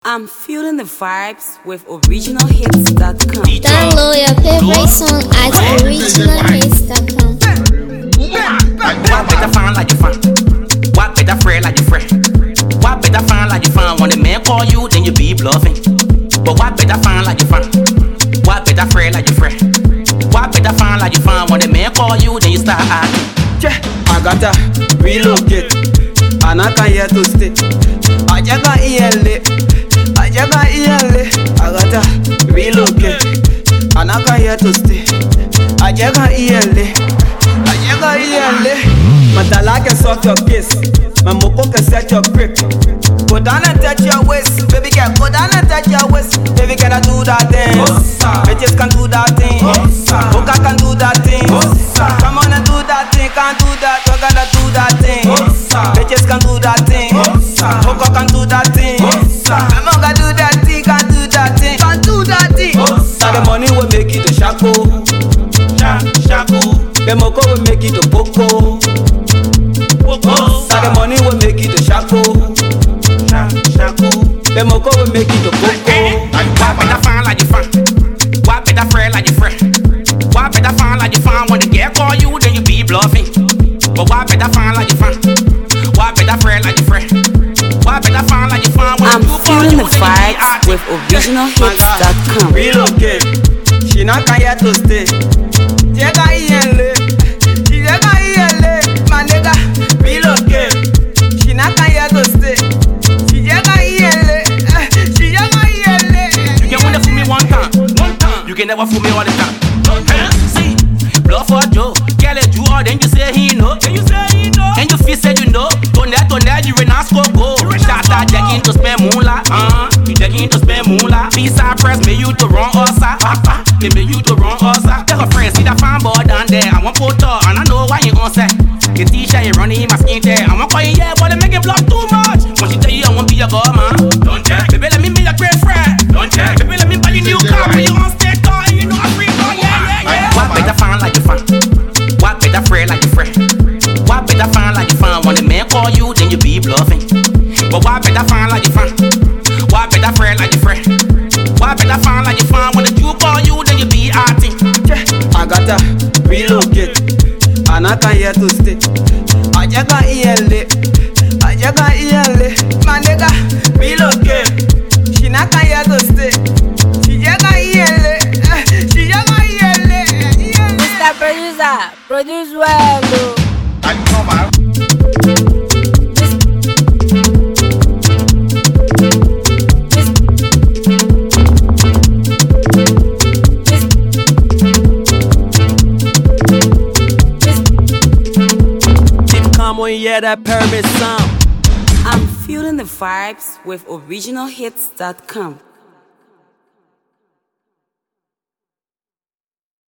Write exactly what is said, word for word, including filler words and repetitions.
I'm feeling the vibes with original hits dot com. Download your favorite song at original hits dot com. What better fan like you fan? What better friend like you friend? What better fan like you fan? When the man call you, then you be bluffing. But what better fan like you fan? What better friend like you friend? What better fan like you fan? When the man call you, then you start acting. Yeah, I gotta relocate, and I can't here to stay. I just got here late. I just got here late. I gotta relocate, and I can't here to stay. I just got here late. I just got here late. My dala can sort your case. My moko can set your grip. Go down and touch your waist, baby girl. Go down and touch your waist, baby girl. I do that thing. Bitches can do that thing. Oka can do that thing. Come on and do that thing. Can't do that. We're gonna do that thing. Bitches can do that thing. Oka can do that thing. I'm gonna do that thing. Can't do that thing. Can't do that thing. So the money will make it to shaku. Shaku. The moko will make it to boko. So the money will make it to shaku. Shaku. The moko will make it to boko. What better fan like you fan? What better friend like you friend? What better fan like you fan? When the girl call you, then you be bluffing. But what better fan like you fan? What better friend like you friend? What better fan like you fan? When I'm you call feeling you, the then you be vibes acting. with original hits dot com. Relocate. She not can here to stay. She got here late. She got here late. My nigga, relocate. She not can here to stay. She got here late. She got here late. You can only fool me one time, one time. You can never fool me all the time. Huh? See, bluff or Joe. Girl, you are, then you say he know. Then you say he know. Then you feel say you know. Don't that, don't that, you in a score go. Start out jacking to spend moolah. Uh, you jacking to spend moolah. Peace I press me you to run us. Me me you to run us. Tell a friend, see that fine boy down there. I want put her, and I know why you on set. The t-shirt you running in my skin there. I want call you yeah, but they make it block too much. When she tell you I want be your girl, man. Don't check. Baby, let me be your great friend. Don't check. Baby, let me buy you new car. When you on stage car, and you know I free car. Yeah, yeah, yeah. What better fan like you fan? What better friend like you friend? What better fan like you fan? When the man call you, then you be bluffing. But what better fan like you fan? What better friend like you friend? What better fan like you fan? When the Jew call you, then you be acting. Yeah, I gotta relocate, and I can't here to stay. I just got here late. I just got here late. My nigga, relocate. She not can here to stay. She just got here late. She just got here late. Mister Producer, produce well. Oh. I come out. When you hear that pyramid sound, I'm feeling the vibes with original hits dot com.